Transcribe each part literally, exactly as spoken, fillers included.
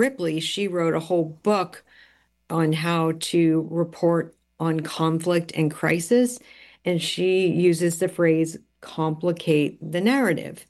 Ripley, she wrote a whole book on how to report on conflict and crisis. And she uses the phrase complicate the narrative.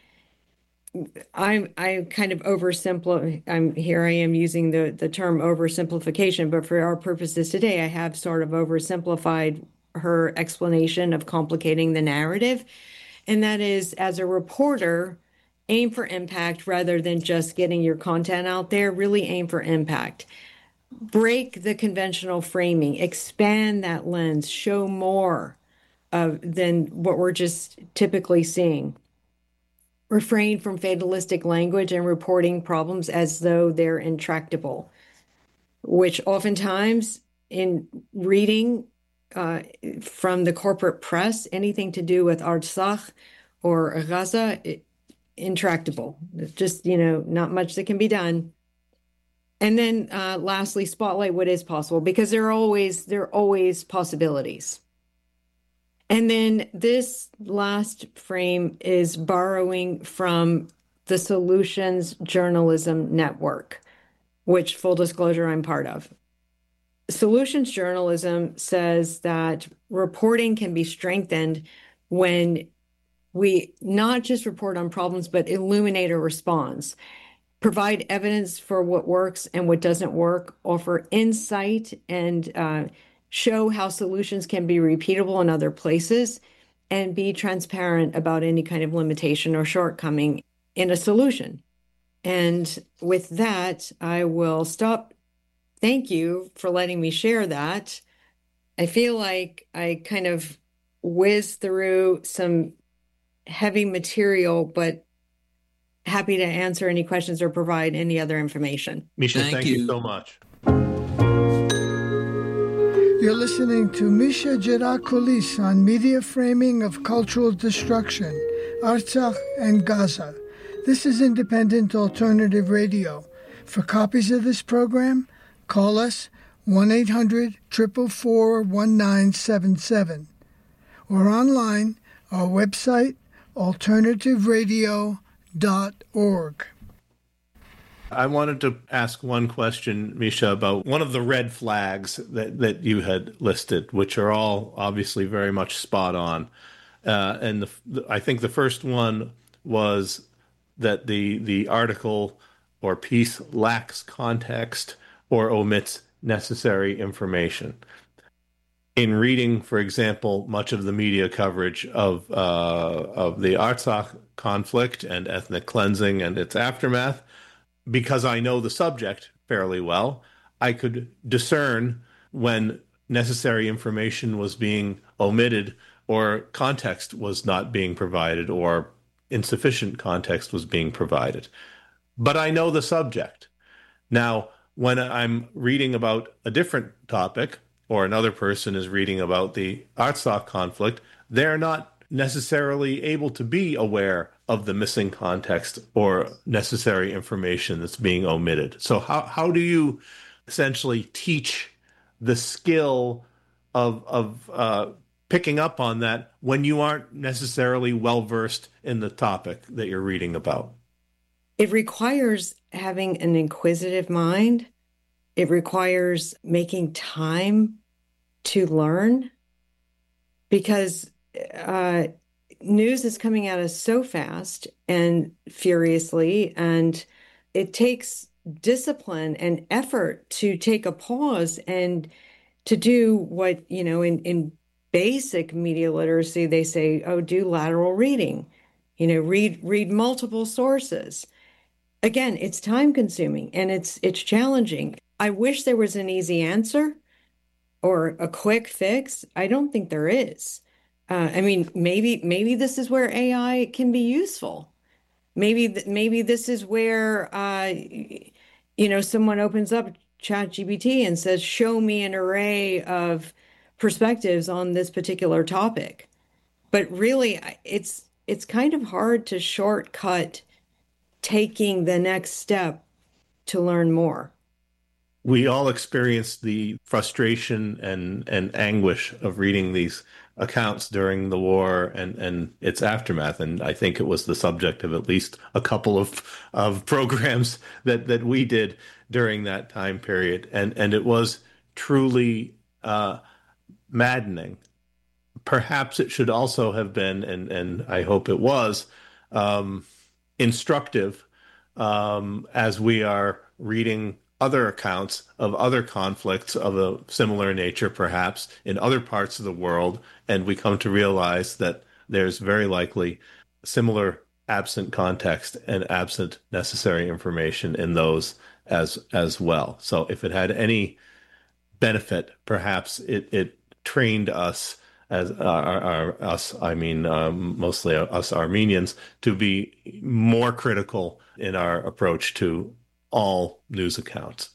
I'm I kind of oversimplify. I'm here. I am using the the term oversimplification, but for our purposes today, I have sort of oversimplified her explanation of complicating the narrative, and that is, as a reporter, aim for impact rather than just getting your content out there. Really aim for impact. Break the conventional framing. Expand that lens. Show more of than what we're just typically seeing. Refrain from fatalistic language and reporting problems as though they're intractable, which oftentimes in reading uh, from the corporate press, anything to do with Artsakh or Gaza, it, intractable. It's just, you know, not much that can be done. And then uh, lastly, spotlight what is possible, because there are always, there are always possibilities. And then this last frame is borrowing from the Solutions Journalism Network, which, full disclosure, I'm part of. Solutions journalism says that reporting can be strengthened when we not just report on problems, but illuminate a response, provide evidence for what works and what doesn't work, offer insight, and uh, show how solutions can be repeatable in other places, and be transparent about any kind of limitation or shortcoming in a solution. And with that, I will stop. Thank you for letting me share that. I feel like I kind of whizzed through some heavy material, but happy to answer any questions or provide any other information. Misha, thank, thank you. you so much. You're listening to Misha Gerakoulis on Media Framing of Cultural Destruction, Artsakh and Gaza. This is Independent Alternative Radio. For copies of this program, call us one eight hundred, four four four, one nine seven seven. Or online, our website, alternative radio dot org. I wanted to ask one question, Misha, about one of the red flags that, that you had listed, which are all obviously very much spot on. Uh, and the, the, I think the first one was that the the article or piece lacks context or omits necessary information. In reading, for example, much of the media coverage of uh, of the Artsakh conflict and ethnic cleansing and its aftermath, because I know the subject fairly well, I could discern when necessary information was being omitted or context was not being provided or insufficient context was being provided. But I know the subject. Now, when I'm reading about a different topic, or another person is reading about the Artsakh conflict, they're not necessarily able to be aware of the missing context or necessary information that's being omitted. So how how do you essentially teach the skill of of uh, picking up on that when you aren't necessarily well-versed in the topic that you're reading about? It requires having an inquisitive mind. It requires making time to learn, because uh, news is coming at us so fast and furiously, and it takes discipline and effort to take a pause and to do what, you know, in, in basic media literacy, they say, oh, do lateral reading, you know, read, read multiple sources. Again, it's time consuming and it's, it's challenging. I wish there was an easy answer or a quick fix. I don't think there is. Uh, I mean, maybe maybe this is where A I can be useful. Maybe th- maybe this is where uh, you know, someone opens up ChatGPT and says, "Show me an array of perspectives on this particular topic." But really, it's it's kind of hard to shortcut taking the next step to learn more. we all experienced the frustration and, and anguish of reading these accounts during the war and, and its aftermath. And I think it was the subject of at least a couple of, of programs that, that we did during that time period. And, and it was truly uh, maddening. Perhaps it should also have been, and, and I hope it was, um, instructive um, as we are reading other accounts of other conflicts of a similar nature, perhaps in other parts of the world, and we come to realize that there's very likely similar absent context and absent necessary information in those as as well. So if it had any benefit, perhaps it, it trained us as our, our us, I mean, um, mostly us Armenians, to be more critical in our approach to all news accounts.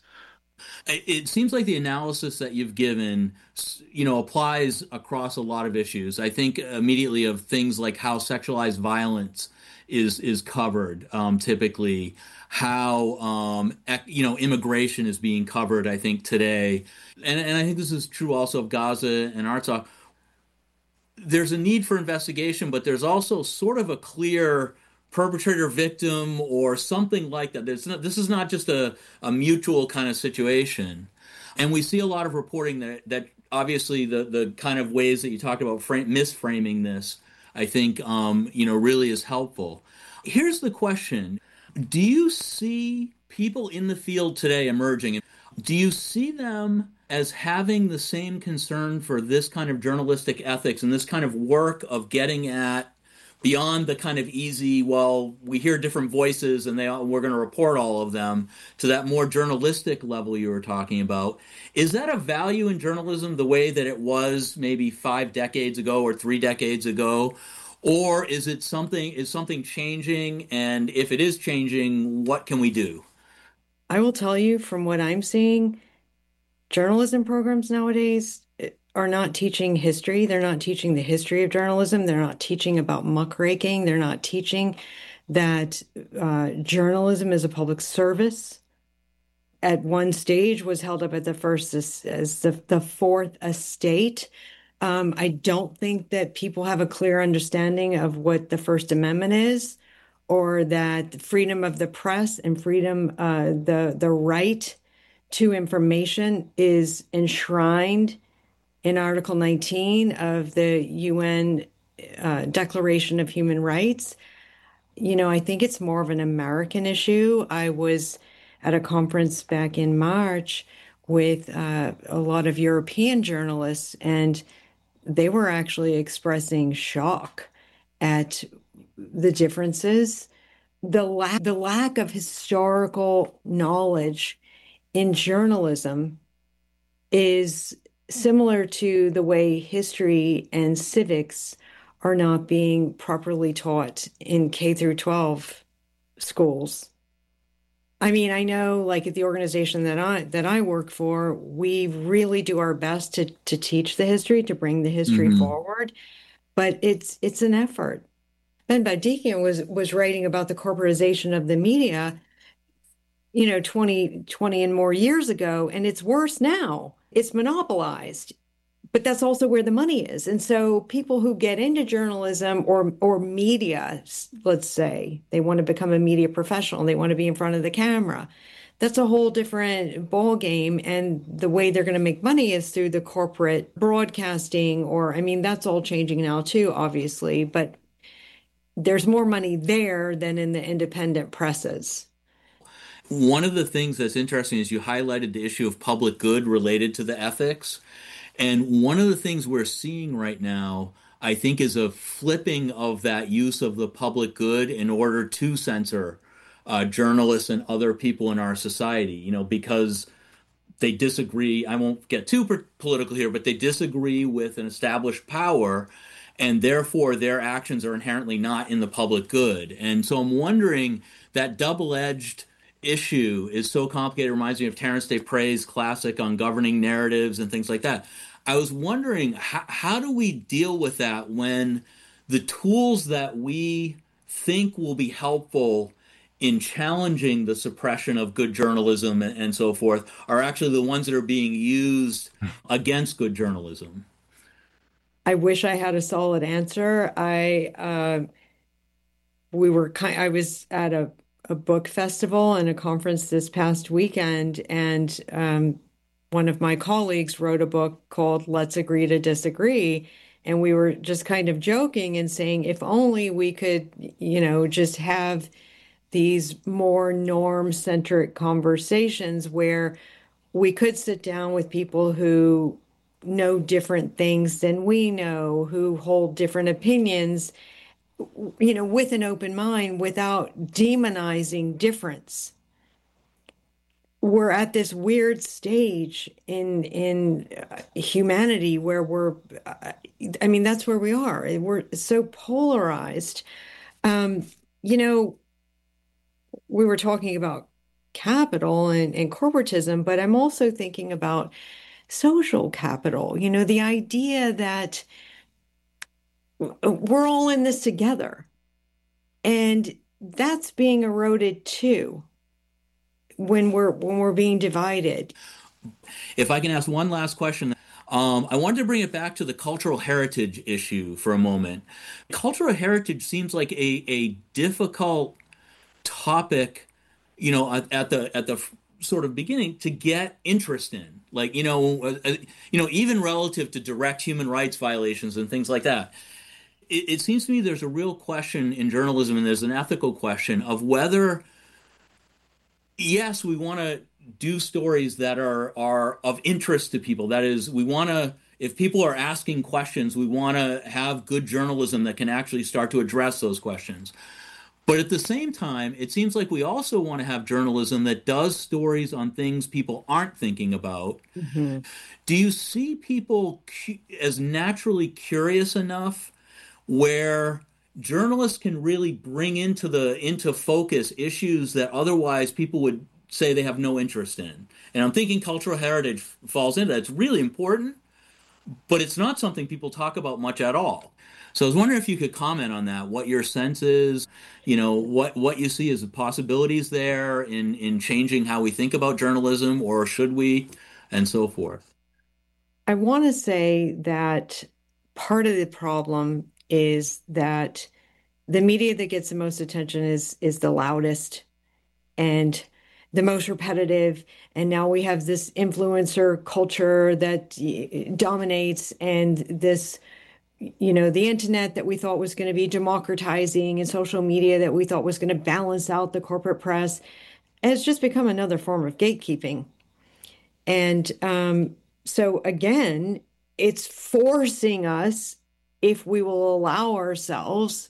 It seems like the analysis that you've given, you know, applies across a lot of issues. I think immediately of things like how sexualized violence is is covered, um, typically, how um, you know immigration is being covered. I think today, and and I think this is true also of Gaza and Artsakh. There's a need for investigation, but there's also sort of a clear perpetrator victim or something like that. There's not, this is not just a, a mutual kind of situation. And we see a lot of reporting that that obviously the, the kind of ways that you talked about frame, misframing this, I think, um, you know, really is helpful. Here's the question. Do you see people in the field today emerging? Do you see them as having the same concern for this kind of journalistic ethics and this kind of work of getting at beyond the kind of easy, well, we hear different voices and they all, we're going to report all of them, to that more journalistic level you were talking about? Is that a value in journalism the way that it was maybe five decades ago or three decades ago? Or is it something, is something changing? And if it is changing, what can we do? I will tell you from what I'm seeing, journalism programs nowadays are not teaching history. They're not teaching the history of journalism. They're not teaching about muckraking. They're not teaching that uh, journalism is a public service. At one stage was held up at the first as, as the, the fourth estate. Um, I don't think that people have a clear understanding of what the First Amendment is, or that freedom of the press and freedom, uh, the the right to information is enshrined in Article nineteen of the U N uh, Declaration of Human Rights. You know, I think it's more of an American issue. I was at a conference back in March with uh, a lot of European journalists, and they were actually expressing shock at the differences, the lack, the lack of historical knowledge in journalism is similar to the way history and civics are not being properly taught in K through twelve schools. I mean, I know, like at the organization that I that I work for, we really do our best to to teach the history, to bring the history mm-hmm. forward, but it's it's an effort. Ben Badikian was was writing about the corporatization of the media, you know, twenty, twenty and more years ago, and it's worse now. It's monopolized, but that's also where the money is. And so people who get into journalism or or media, let's say, they want to become a media professional, they want to be in front of the camera. That's a whole different ball game. And the way they're going to make money is through the corporate broadcasting, or, I mean, that's all changing now too, obviously, but there's more money there than in the independent presses. One of the things that's interesting is you highlighted the issue of public good related to the ethics. And one of the things we're seeing right now, I think, is a flipping of that use of the public good in order to censor uh, journalists and other people in our society, you know, because they disagree. I won't get too political here, but they disagree with an established power, and therefore their actions are inherently not in the public good. And so I'm wondering, that double-edged issue is so complicated. It reminds me of Terence DePray's classic on governing narratives and things like that. I was wondering, how, how do we deal with that when the tools that we think will be helpful in challenging the suppression of good journalism and, and so forth are actually the ones that are being used against good journalism? I wish I had a solid answer. I uh, we were kind. I was at a a book festival and a conference this past weekend, and um, one of my colleagues wrote a book called "Let's Agree to Disagree," and we were just kind of joking and saying, if only we could, you know, just have these more norm-centric conversations where we could sit down with people who know different things than we know, who hold different opinions, you know, with an open mind without demonizing difference. We're at this weird stage in in uh, humanity where we're, uh, I mean, that's where we are. We're so polarized. Um, you know, we were talking about capital and, and corporatism, but I'm also thinking about social capital, you know, the idea that we're all in this together. And that's being eroded too when we're when we're being divided. If I can ask one last question, um, I wanted to bring it back to the cultural heritage issue for a moment. Cultural heritage seems like a, a difficult topic, you know, at, at the at the sort of beginning to get interest in, like, you know, uh, you know, even relative to direct human rights violations and things like that. It, it seems to me there's a real question in journalism, and there's an ethical question of whether, yes, we want to do stories that are are of interest to people. That is, we want to, if people are asking questions, we want to have good journalism that can actually start to address those questions. But at the same time, it seems like we also want to have journalism that does stories on things people aren't thinking about. Mm-hmm. Do you see people cu- as naturally curious enough where journalists can really bring into the into focus issues that otherwise people would say they have no interest in? And I'm thinking cultural heritage falls into that. It's really important, but it's not something people talk about much at all. So I was wondering if you could comment on that, what your sense is, you know, what, what you see as the possibilities there in, in changing how we think about journalism, or should we, and so forth. I want to say that part of the problem is that the media that gets the most attention is is the loudest and the most repetitive. And now we have this influencer culture that dominates, and this, you know, the internet that we thought was going to be democratizing, and social media that we thought was going to balance out the corporate press, has just become another form of gatekeeping. And um, so again, it's forcing us, if we will allow ourselves,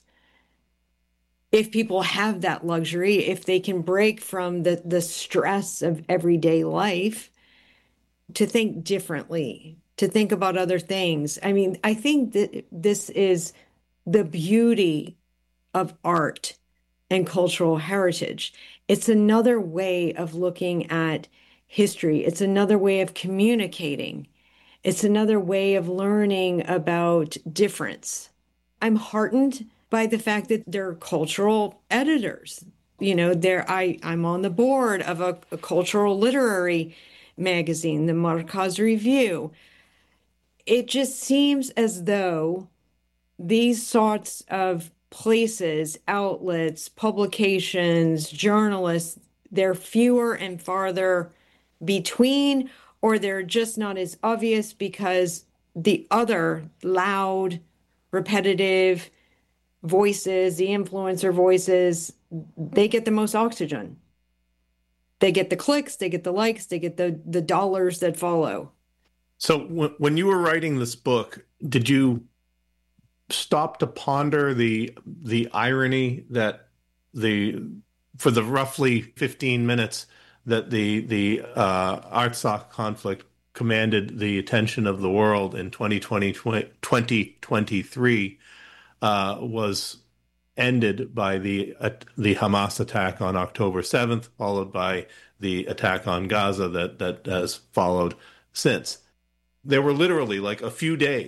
if people have that luxury, if they can break from the, the stress of everyday life, to think differently, to think about other things. I mean, I think that this is the beauty of art and cultural heritage. It's another way of looking at history. It's another way of communicating. It's another way of learning about difference. I'm heartened by the fact that there are cultural editors. You know, there I, I'm on the board of a, a cultural literary magazine, the Marcaz Review. It just seems as though these sorts of places, outlets, publications, journalists, they're fewer and farther between, or they're just not as obvious because the other loud, repetitive voices, the influencer voices, they get the most oxygen. They get the clicks, they get the likes, they get the, the dollars that follow. So w- when you were writing this book, did you stop to ponder the the irony that the for the roughly fifteen minutes that the the uh, Artsakh conflict commanded the attention of the world in twenty twenty, twenty twenty-three uh, was ended by the uh, the Hamas attack on October seventh, followed by the attack on Gaza that that has followed since. There were literally like a few days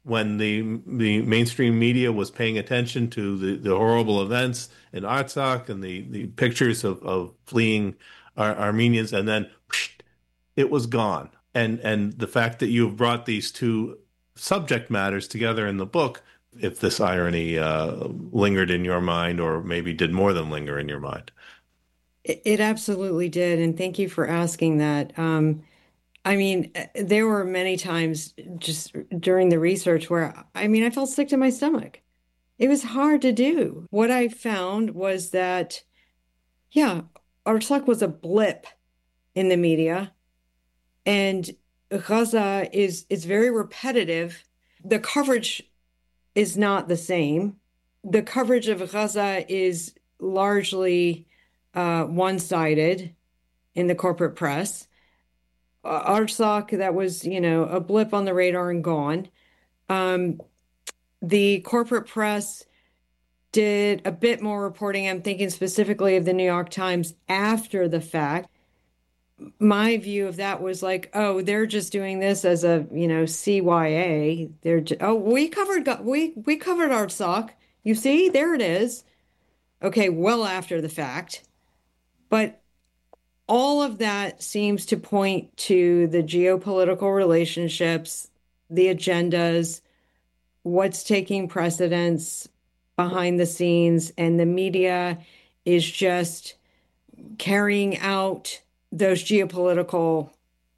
when the the mainstream media was paying attention to the, the horrible events in Artsakh and the, the pictures of, of fleeing Ar- Armenians, and then psh, it was gone. And and the fact that you've brought these two subject matters together in the book, if this irony uh, lingered in your mind, or maybe did more than linger in your mind. It, it absolutely did, and thank you for asking that. Um, I mean, there were many times just during the research where, I mean, I felt sick to my stomach. It was hard to do. What I found was that, yeah, Artsakh was a blip in the media, and Gaza is is very repetitive. The coverage is not the same. The coverage of Gaza is largely uh, one-sided in the corporate press. Uh, Artsakh, that was, you know, a blip on the radar and gone. Um, the corporate press did a bit more reporting. I'm thinking specifically of the New York Times after the fact. My view of that was like, oh, they're just doing this as a, you know, C Y A. They're just, oh, we covered we we covered Artsakh. You see, there it is. Okay, well after the fact. But all of that seems to point to the geopolitical relationships, the agendas, what's taking precedence behind the scenes, and the media is just carrying out those geopolitical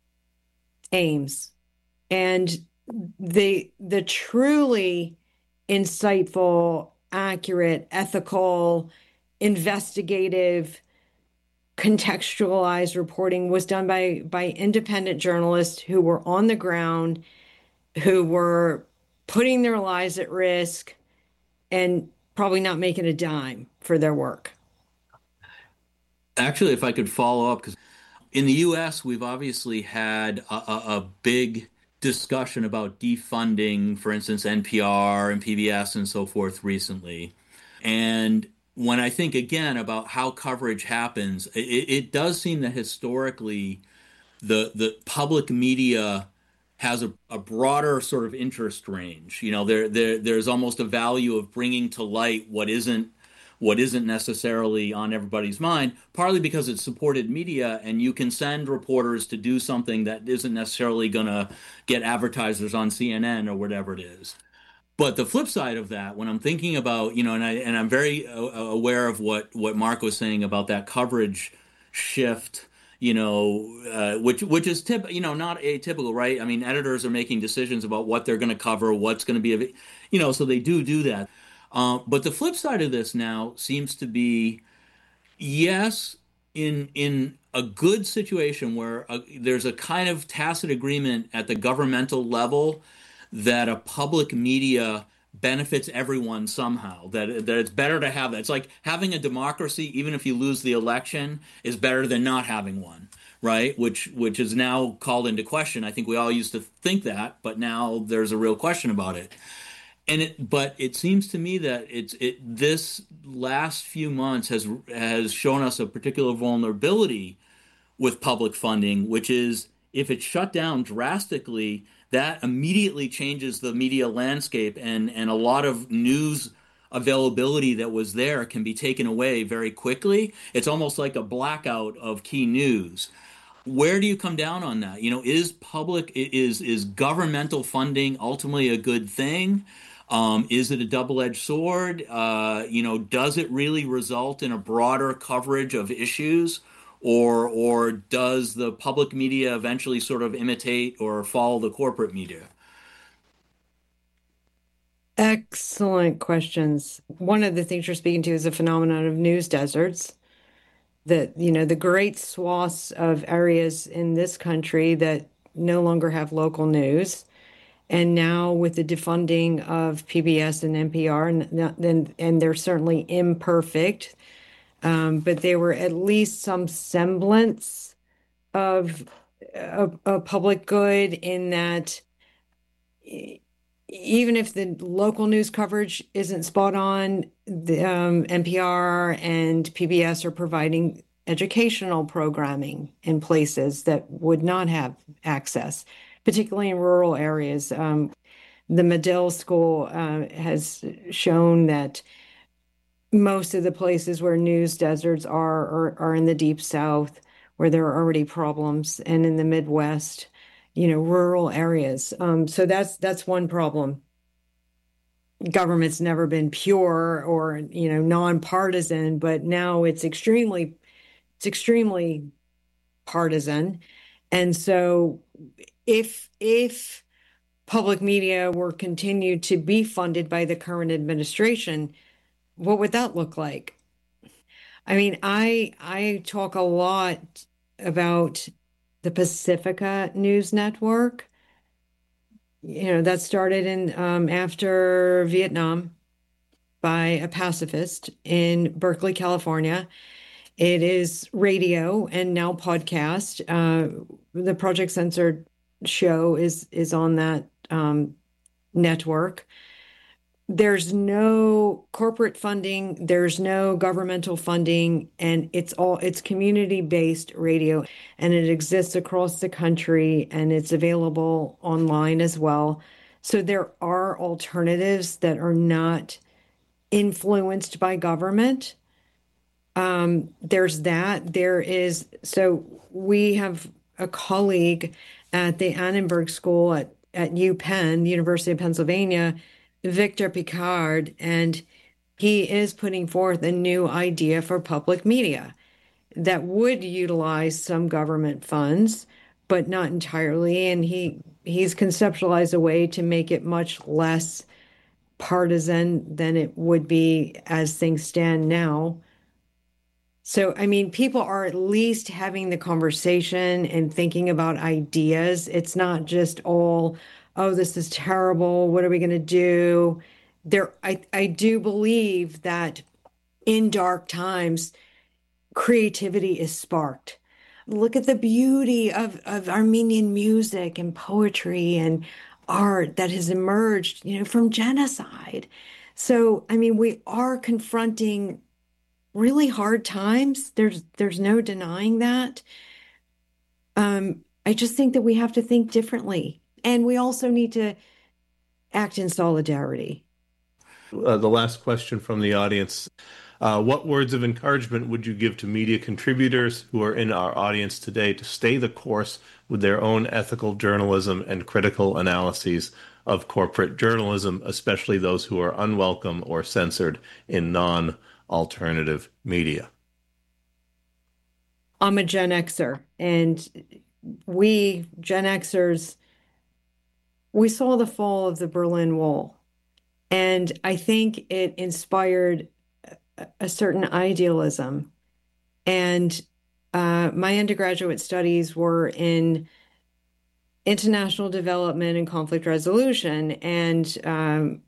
aims. And the the truly insightful, accurate, ethical, investigative, contextualized reporting was done by by independent journalists who were on the ground, who were putting their lives at risk and probably not making a dime for their work. Actually, if I could follow up, because in the U S, we've obviously had a, a, a big discussion about defunding, for instance, N P R and P B S and so forth recently. And when I think again about how coverage happens, it, it does seem that historically the the public media has a, a broader sort of interest range. You know, there there there's almost a value of bringing to light what isn't what isn't necessarily on everybody's mind, partly because it's supported media and you can send reporters to do something that isn't necessarily going to get advertisers on C N N or whatever it is. But the flip side of that, when I'm thinking about, you know, and I and I'm very uh, aware of what what Mark was saying about that coverage shift, you know, uh, which which is tip, you know, not atypical, right? I mean, editors are making decisions about what they're going to cover, what's going to be, a, you know, so they do do that. Uh, but the flip side of this now seems to be, yes, in in a good situation where a, there's a kind of tacit agreement at the governmental level that a public media benefits everyone somehow, that that it's better to have that. It's like having a democracy, even if you lose the election, is better than not having one, right? Which which is now called into question. I think we all used to think that, but now there's a real question about it. And it, but it seems to me that it's it this last few months has has shown us a particular vulnerability with public funding, which is if it's shut down drastically, that immediately changes the media landscape, and and a lot of news availability that was there can be taken away very quickly. It's almost like a blackout of key news. Where do you come down on that? You know, is public is is governmental funding ultimately a good thing? Um, is it a double-edged sword? Uh, you know, does it really result in a broader coverage of issues, or or does the public media eventually sort of imitate or follow the corporate media? Excellent questions. One of the things you're speaking to is the phenomenon of news deserts. That, you know, the great swaths of areas in this country that no longer have local news. And now with the defunding of P B S and N P R, and, and, and they're certainly imperfect, um, but they were at least some semblance of a, a public good in that even if the local news coverage isn't spot on, the um, N P R and P B S are providing educational programming in places that would not have access, particularly in rural areas. Um, the Medill School uh, has shown that most of the places where news deserts are, are are in the deep South, where there are already problems, and in the Midwest, you know, rural areas. Um, so that's that's one problem. Government's never been pure or, you know, nonpartisan, but now it's extremely it's extremely partisan. And so if if public media were continued to be funded by the current administration, what would that look like? I mean, I I talk a lot about the Pacifica News Network. You know, that started in um, after Vietnam by a pacifist in Berkeley, California. It is radio and now podcast. Uh, the Project Censored show is is on that um, network. There's no corporate funding, there's no governmental funding, and it's all it's community-based radio, and it exists across the country, and it's available online as well. So there are alternatives that are not influenced by government. Um, there's that. There is, so we have a colleague at the Annenberg School at, at UPenn, the University of Pennsylvania, Victor Picard, and he is putting forth a new idea for public media that would utilize some government funds, but not entirely. And he he's conceptualized a way to make it much less partisan than it would be as things stand now. So, I mean, people are at least having the conversation and thinking about ideas. It's not just all, oh, this is terrible. What are we going to do? There, I, I do believe that in dark times, creativity is sparked. Look at the beauty of, of Armenian music and poetry and art that has emerged, you know, from genocide. So, I mean, we are confronting really hard times. There's there's no denying that. Um, I just think that we have to think differently, and we also need to act in solidarity. Uh, the last question from the audience. Uh, what words of encouragement would you give to media contributors who are in our audience today to stay the course with their own ethical journalism and critical analyses of corporate journalism, especially those who are unwelcome or censored in non-alternative media? I'm a Gen Xer, and we Gen Xers, we saw the fall of the Berlin Wall, and I think it inspired a certain idealism. And uh, my undergraduate studies were in international development and conflict resolution. And um,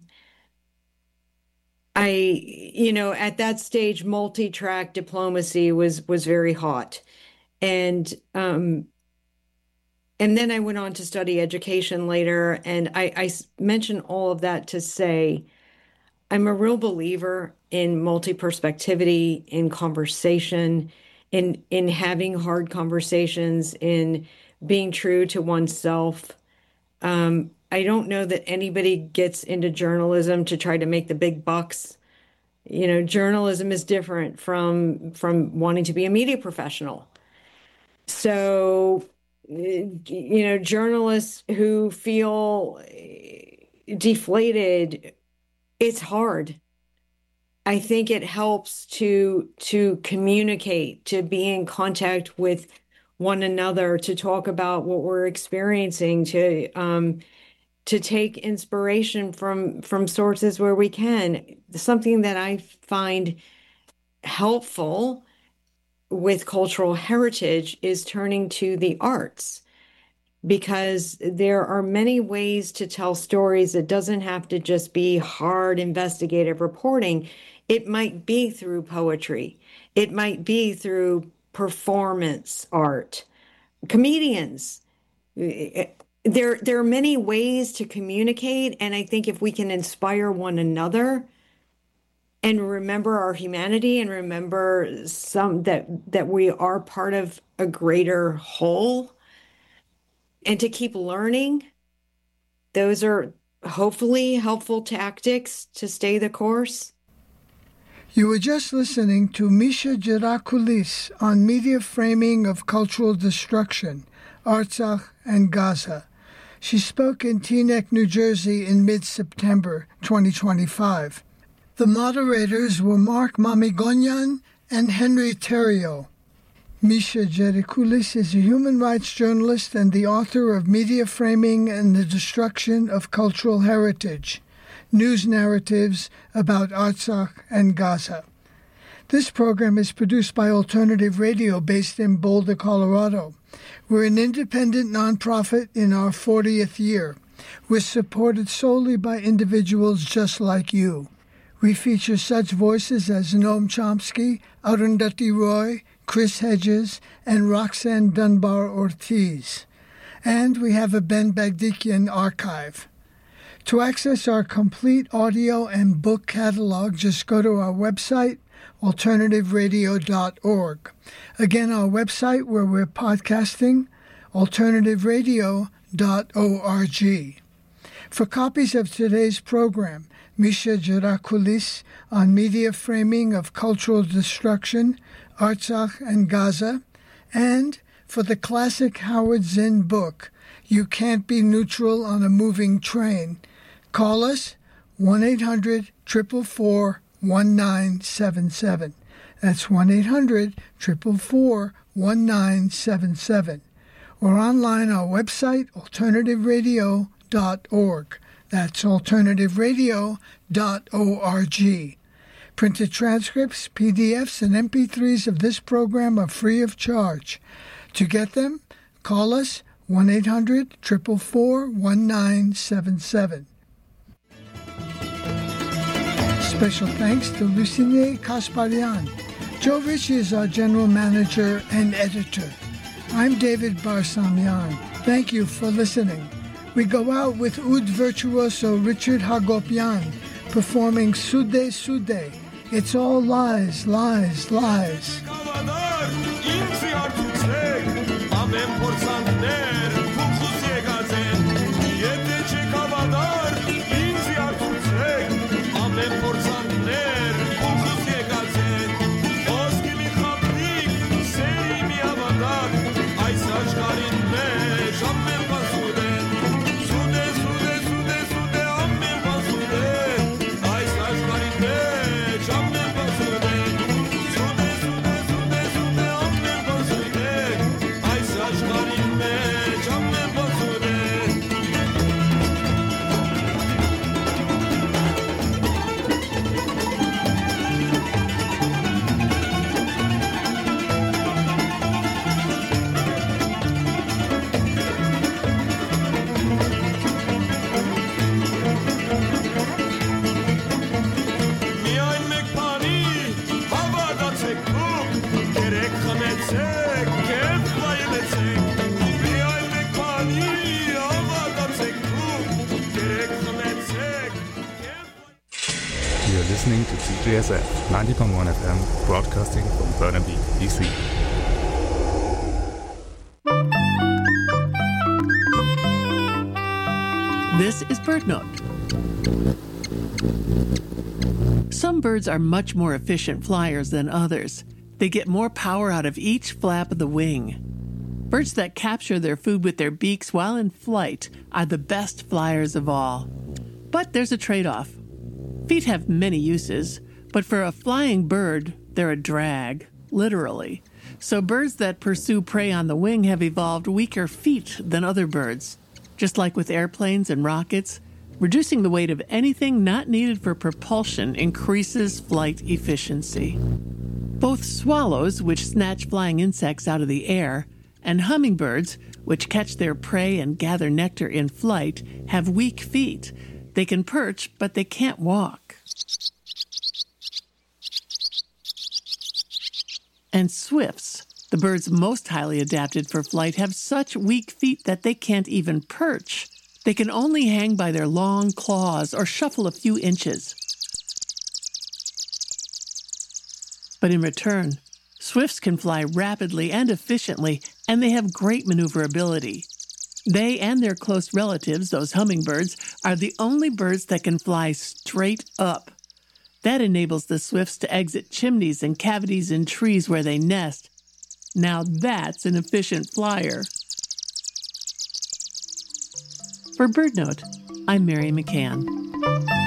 I, you know, at that stage, multi-track diplomacy was was very hot. And um, and then I went on to study education later. And I, I mention all of that to say, I'm a real believer in multi-perspectivity, in conversation, in in having hard conversations, in being true to oneself. Um, I don't know that anybody gets into journalism to try to make the big bucks. You know, journalism is different from from wanting to be a media professional. So, you know, journalists who feel deflated, it's hard. I think it helps to to communicate, to be in contact with one another, to talk about what we're experiencing, to um, to take inspiration from from sources where we can. Something that I find helpful with cultural heritage is turning to the arts, because there are many ways to tell stories. It doesn't have to just be hard investigative reporting. It might be through poetry. It might be through performance art. Comedians. There, there are many ways to communicate, and I think if we can inspire one another and remember our humanity and remember some that that we are part of a greater whole, and to keep learning, those are hopefully helpful tactics to stay the course. You were just listening to Misha Gerakoulis on media framing of cultural destruction, Artsakh and Gaza. She spoke in Teaneck, New Jersey in mid-September twenty twenty-five. The moderators were Mark Mamigonyan and Henry Theriault. Misha Gerakoulis is a human rights journalist and the author of Media Framing and the Destruction of Cultural Heritage, News Narratives about Artsakh and Gaza. This program is produced by Alternative Radio based in Boulder, Colorado. We're an independent nonprofit in our fortieth year. We're supported solely by individuals just like you. We feature such voices as Noam Chomsky, Arundhati Roy, Chris Hedges, and Roxanne Dunbar-Ortiz. And we have a Ben Bagdikian archive. To access our complete audio and book catalog, just go to our website, alternative radio dot org. Again, our website where we're podcasting, alternative radio dot org. For copies of today's program, Misha Gerakoulis on media framing of cultural destruction, Artsakh and Gaza, and for the classic Howard Zinn book, You Can't Be Neutral on a Moving Train, call us one eight hundred, four four four, one nine seven seven. That's one eight hundred, four four four, one nine seven seven. Or online our website, alternative radio dot org. That's alternative radio dot org. Printed transcripts, P D Fs, and M P threes of this program are free of charge. To get them, call us one eight hundred, four four four, one nine seven seven. Special thanks to Lucine Kasparian. Joe Ritchie is our general manager and editor. I'm David Barsamian. Thank you for listening. We go out with oud virtuoso Richard Hagopian performing Sude Sude. It's all lies, lies, lies. Listening to C J S F ninety point one F M, broadcasting from Burnaby, B C. This is BirdNote. Some birds are much more efficient flyers than others. They get more power out of each flap of the wing. Birds that capture their food with their beaks while in flight are the best flyers of all. But there's a trade-off. Feet have many uses, but for a flying bird, they're a drag, literally. So birds that pursue prey on the wing have evolved weaker feet than other birds. Just like with airplanes and rockets, reducing the weight of anything not needed for propulsion increases flight efficiency. Both swallows, which snatch flying insects out of the air, and hummingbirds, which catch their prey and gather nectar in flight, have weak feet. They can perch, but they can't walk. And swifts, the birds most highly adapted for flight, have such weak feet that they can't even perch. They can only hang by their long claws or shuffle a few inches. But in return, swifts can fly rapidly and efficiently, and they have great maneuverability. They and their close relatives, those hummingbirds, are the only birds that can fly straight up. That enables the swifts to exit chimneys and cavities in trees where they nest. Now that's an efficient flyer. For BirdNote, I'm Mary McCann.